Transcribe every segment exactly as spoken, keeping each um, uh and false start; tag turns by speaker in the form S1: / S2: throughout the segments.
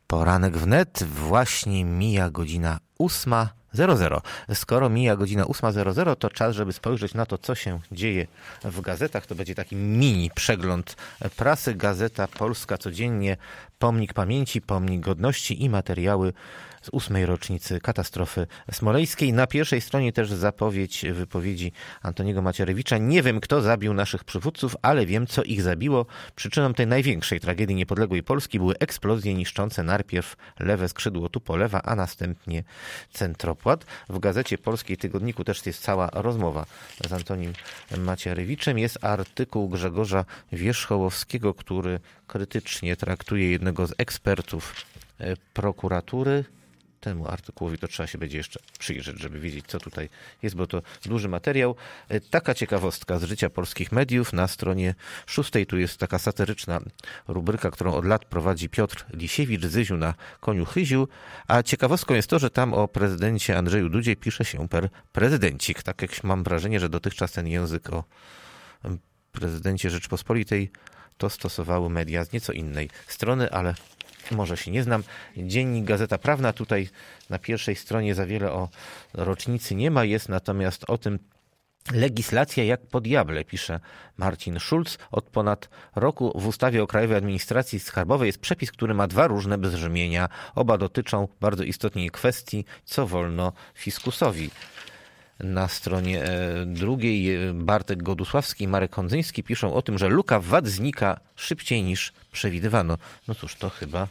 S1: Poranek wnet, właśnie mija godzina ósma zero zero. Skoro mija godzina ósma zero zero, to czas, żeby spojrzeć na to, co się dzieje w gazetach. To będzie taki mini przegląd prasy. Gazeta Polska codziennie, Pomnik Pamięci, Pomnik Godności i materiały z ósmej rocznicy katastrofy smoleńskiej. Na pierwszej stronie też zapowiedź wypowiedzi Antoniego Macierewicza. Nie wiem, kto zabił naszych przywódców, ale wiem, co ich zabiło. Przyczyną tej największej tragedii niepodległej Polski były eksplozje niszczące najpierw lewe skrzydło Tupolewa, a następnie centropłat. W Gazecie Polskiej Tygodniku też jest cała rozmowa z Antonim Macierewiczem. Jest artykuł Grzegorza Wierzchołowskiego, który krytycznie traktuje jednego z ekspertów prokuratury. Temu artykułowi to trzeba się będzie jeszcze przyjrzeć, żeby wiedzieć, co tutaj jest, bo to duży materiał. Taka ciekawostka z życia polskich mediów. Na stronie szóstej tu jest taka satyryczna rubryka, którą od lat prowadzi Piotr Lisiewicz, Zyziu na koniu Chyziu, a ciekawostką jest to, że tam o prezydencie Andrzeju Dudzie pisze się per prezydencik. Tak jak mam wrażenie, że dotychczas ten język o prezydencie Rzeczpospolitej to stosowały media z nieco innej strony, ale może się nie znam. Dziennik Gazeta Prawna. Tutaj na pierwszej stronie za wiele o rocznicy nie ma. Jest natomiast o tym legislacja jak po diable, pisze Marcin Schulz. Od ponad roku w ustawie o Krajowej Administracji Skarbowej jest przepis, który ma dwa różne brzmienia. Oba dotyczą bardzo istotnej kwestii, co wolno fiskusowi. Na stronie drugiej Bartek Godusławski i Marek Hondzyński piszą o tym, że luka w V A T znika szybciej niż przewidywano. No cóż, to chyba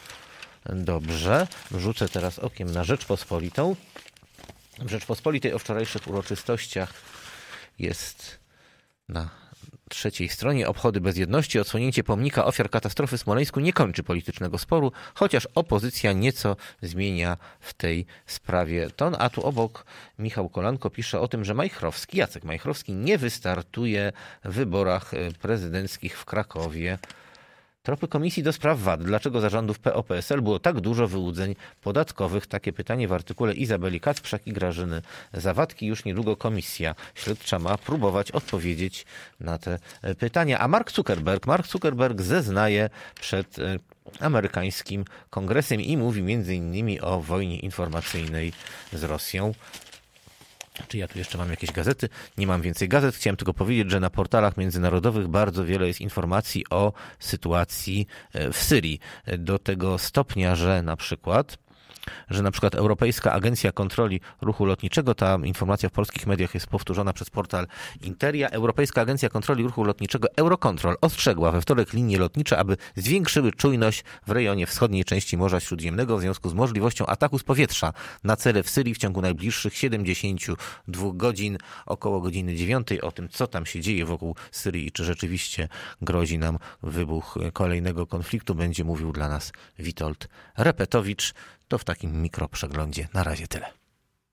S1: dobrze. Rzucę teraz okiem na Rzeczpospolitą. W Rzeczpospolitej o wczorajszych uroczystościach jest na trzeciej stronie obchody bezjedności. Odsłonięcie pomnika ofiar katastrofy smoleńsku nie kończy politycznego sporu, chociaż opozycja nieco zmienia w tej sprawie ton. A tu obok Michał Kolanko pisze o tym, że Majchrowski, Jacek Majchrowski nie wystartuje w wyborach prezydenckich w Krakowie. Tropy Komisji do Spraw V A T. Dlaczego za rządów P O P S L było tak dużo wyłudzeń podatkowych? Takie pytanie w artykule Izabeli Kacprzak i Grażyny Zawadki. Już niedługo komisja śledcza ma próbować odpowiedzieć na te pytania. A Mark Zuckerberg, Mark Zuckerberg zeznaje przed amerykańskim kongresem i mówi między innymi o wojnie informacyjnej z Rosją. Czy ja tu jeszcze mam jakieś gazety? Nie mam więcej gazet. Chciałem tylko powiedzieć, że na portalach międzynarodowych bardzo wiele jest informacji o sytuacji w Syrii. Do tego stopnia, że na przykład że na przykład Europejska Agencja Kontroli Ruchu Lotniczego, ta informacja w polskich mediach jest powtórzona przez portal Interia, Europejska Agencja Kontroli Ruchu Lotniczego Eurocontrol ostrzegła we wtorek linie lotnicze, aby zwiększyły czujność w rejonie wschodniej części Morza Śródziemnego w związku z możliwością ataku z powietrza na cele w Syrii w ciągu najbliższych siedemdziesięciu dwóch godzin, około godziny dziewiątej. O tym, co tam się dzieje wokół Syrii i czy rzeczywiście grozi nam wybuch kolejnego konfliktu, będzie mówił dla nas Witold Repetowicz. To w takim mikroprzeglądzie na razie tyle.